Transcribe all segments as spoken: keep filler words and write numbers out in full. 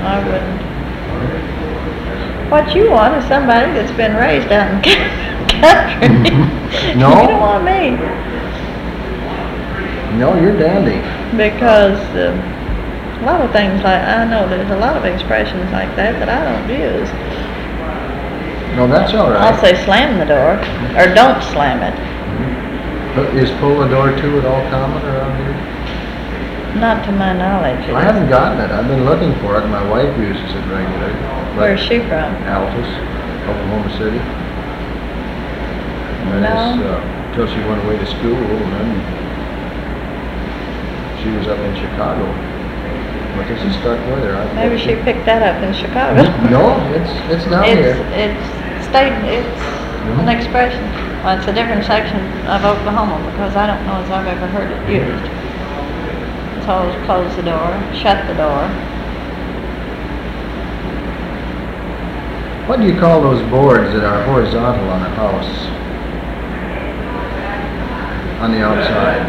I wouldn't. What you want is somebody that's been raised out in country. No? You don't want me. No, you're dandy. Because uh, a lot of things like, I know there's a lot of expressions like that that I don't use. No, that's all right. I'll say slam the door, or don't slam it. But is pull the door to at all common around here? Not to my knowledge. it I haven't gotten it. I've been looking for it. My wife uses it regularly. isn't. Where's she from? Altus, Oklahoma City. And then No. it's, uh, till she went away to school, and then she was up in Chicago. But this is stuck with her. I- Maybe she picked that up in Chicago. No, it's, it's down It's, here. it's state, it's an Mhm. expression. Well, it's a different section of Oklahoma because I don't know as I've ever heard it used. It's always close the door, shut the door. What do you call those boards that are horizontal on a house? On the outside?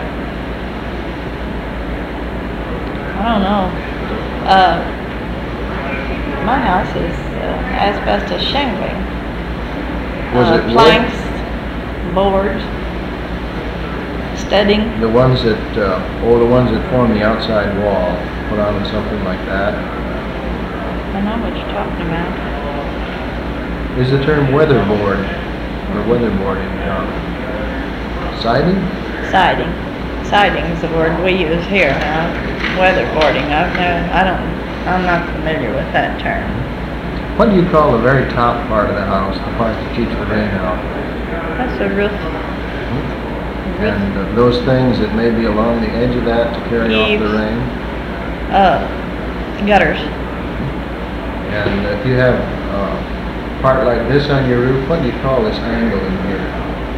I don't know. Uh, my house is uh, asbestos shingling. Was uh, it wood? planks, boards, studding. The ones that, uh, oh, the ones that form the outside wall, put on something like that? I know what you're talking about. Is the term weatherboard or weatherboarding common? Siding? Siding. Siding is the word we use here now. Weatherboarding. I've no, I don't. I'm not familiar with that term. What do you call the very top part of the house, the part that keeps the rain out? That's a roof. Roof. And uh, those things that may be along the edge of that to carry off Eaves. the rain? Uh, gutters. And if you have uh, a part like this on your roof, what do you call this angle in here?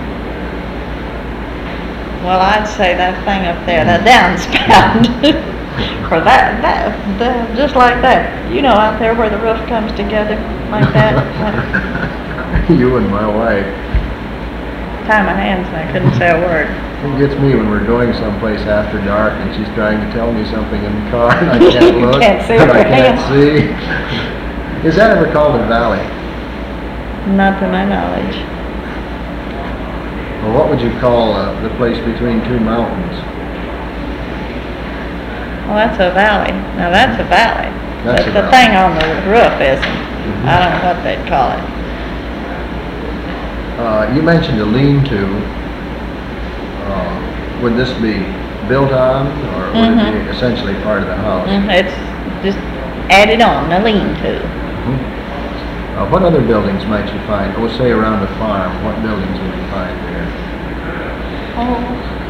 Well, I'd say that thing up there, the downspout. Or that, that, that, just like that. You know, out there where the roof comes together like that. You and my wife. Tie my hands and I couldn't say a word. It gets me when we're going someplace after dark and she's trying to tell me something in the car and I can't You look. can't see and I her can't hands. see. Is that ever called a valley? Not to my knowledge. Or what would you call uh, the place between two mountains? Well, that's a valley. Now that's a valley. That's But a the valley. thing on the roof isn't. Mhm. I don't know what they'd call it. Uh, you mentioned a lean-to. Uh, would this be built on or would it Mhm. be essentially part of the house? Mm, It's just added on, a lean-to. Mhm. Uh, what other buildings might you find? Oh, say around the farm, what buildings would you find there? Oh.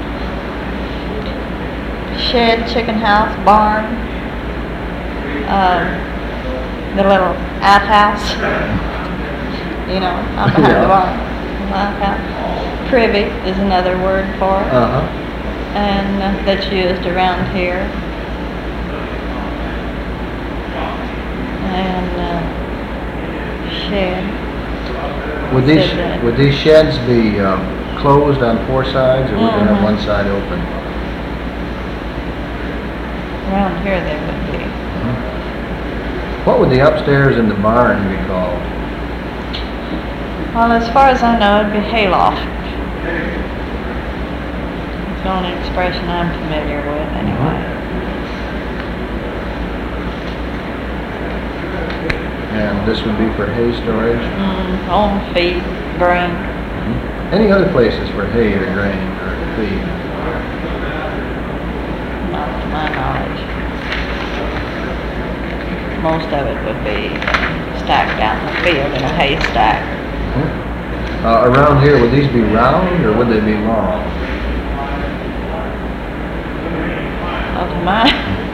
Shed, chicken house, barn. Um, the little outhouse. You know, out behind Yeah. the barn. Outhouse. Privy is another word for it. Uh-huh. And uh, that's used around here. And uh, shed. Would these, Said that. would these sheds be um, closed on four sides or would they have Mhm. one side open? Around here they would be. What would the upstairs in the barn be called? Well, as far as I know, it'd be hayloft. It's the only expression I'm familiar with, anyway. And this would be for hay storage? Mm, home feed, grain. Any other places for hay or grain or feed? Not to my knowledge. Most of it would be stacked out in the field in a haystack. Uh, around here, would these be round or would they be long? Well, to my